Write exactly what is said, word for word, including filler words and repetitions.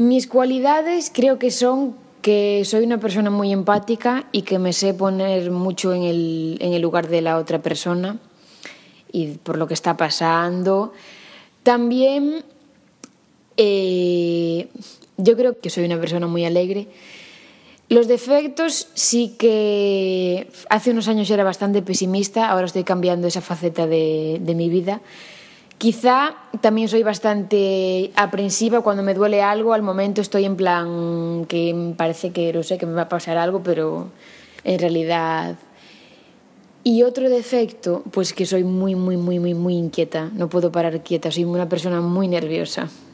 Mis cualidades creo que son que soy una persona muy empática y que me sé poner mucho en el, en el lugar de la otra persona y por lo que está pasando. También eh, yo creo que soy una persona muy alegre. Los defectos sí que hace unos años era bastante pesimista, ahora estoy cambiando esa faceta de, de mi vida. Quizá también soy bastante aprensiva cuando me duele algo, al momento estoy en plan que me parece que no sé, que me va a pasar algo, pero en realidad... Y otro defecto, pues que soy muy, muy, muy, muy, muy inquieta, no puedo parar quieta, soy una persona muy nerviosa.